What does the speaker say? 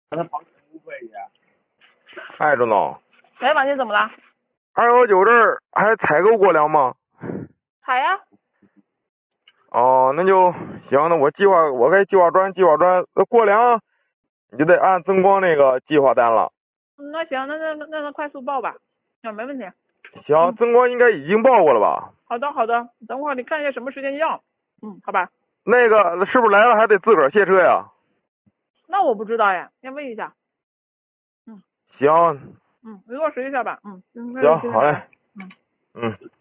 哎，郑总， 喂，王姐怎么了？ 219这儿还采购过粮吗？ 采呀。 哦，那就行，那我该计划转，那过粮你就得按增光那个计划单了。 那行，那快速报吧。没问题。 行，增光应该已经报过了吧？ 好的好的，等会儿你看一下什么时间要。好吧。 那个是不是来了还得自个儿卸车呀？ 那我不知道呀，先问一下。 行， 你落实一下吧。 行，好嘞。